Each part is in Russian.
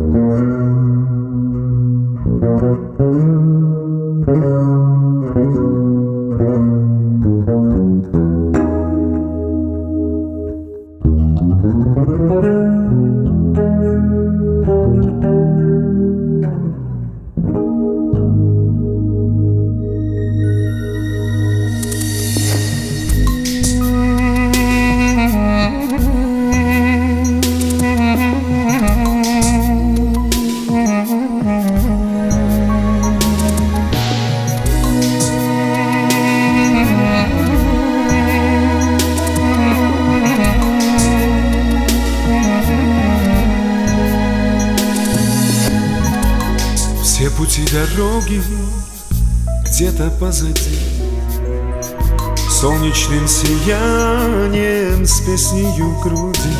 Все пути дороги где-то позади, солнечным сиянием с песнею в груди.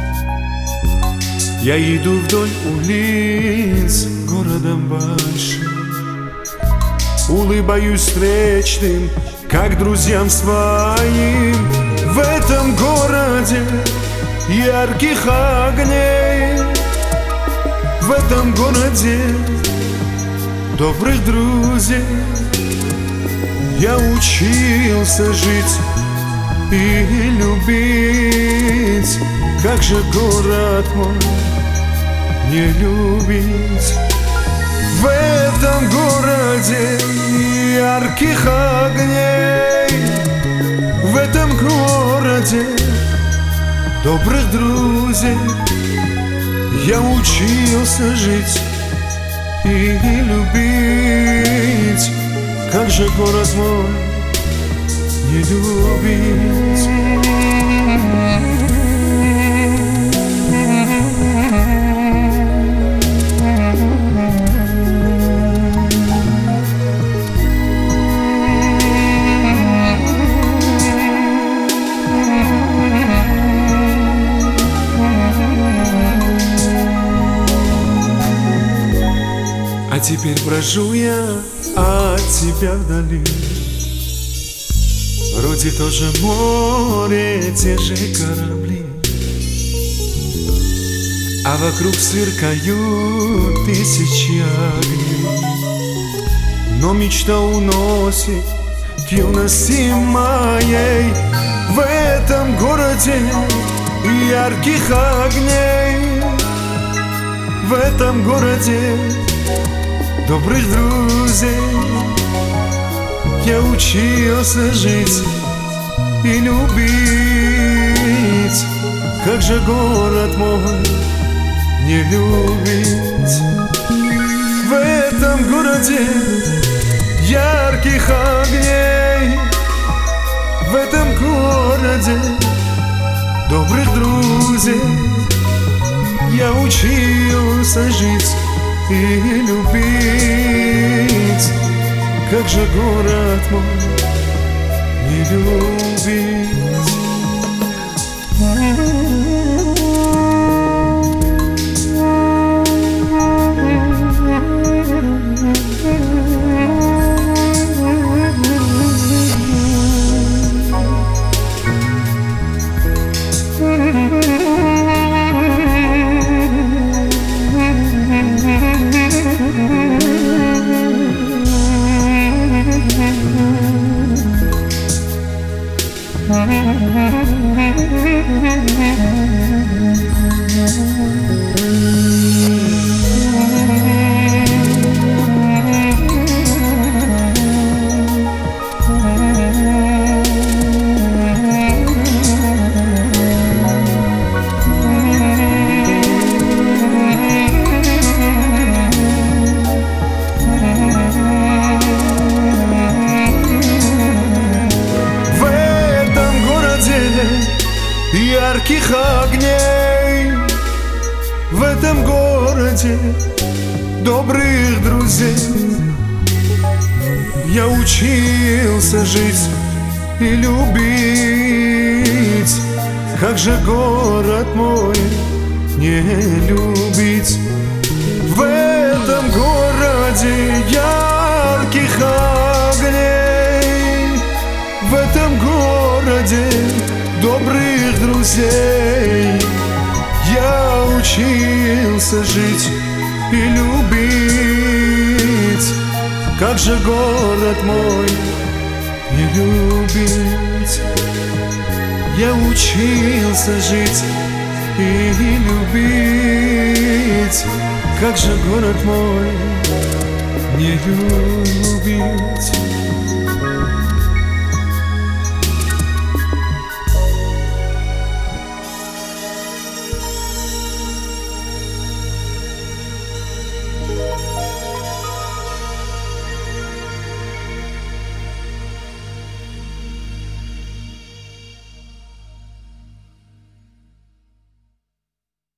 Я иду вдоль улиц городом большим, улыбаюсь встречным, как друзьям своим. В этом городе ярких огней, в этом городе добрых друзей. Я учился жить и любить. Как же город мой не любить? В этом городе ярких огней, в этом городе добрых друзей. Я учился жить и любить. Как же город мой не любить? А теперь брожу я от тебя вдали. Вроде тоже море, те же корабли, а вокруг сверкают тысячи огней. Но мечта уносит к юности моей. В этом городе ярких огней, в этом городе добрых друзей. Я учился жить и любить. Как же город мой не любить? В этом городе ярких огней, в этом городе добрых друзей. Я учился жить и любить. Как же город мой не любить? Ярких огней, в этом городе добрых друзей. Я учился жить и любить. Как же город мой не любить? В этом городе ярких огней, в этом городе добрых друзей. Я учился жить и любить. Как же город мой не любить? Я учился жить и любить. Как же город мой не любить?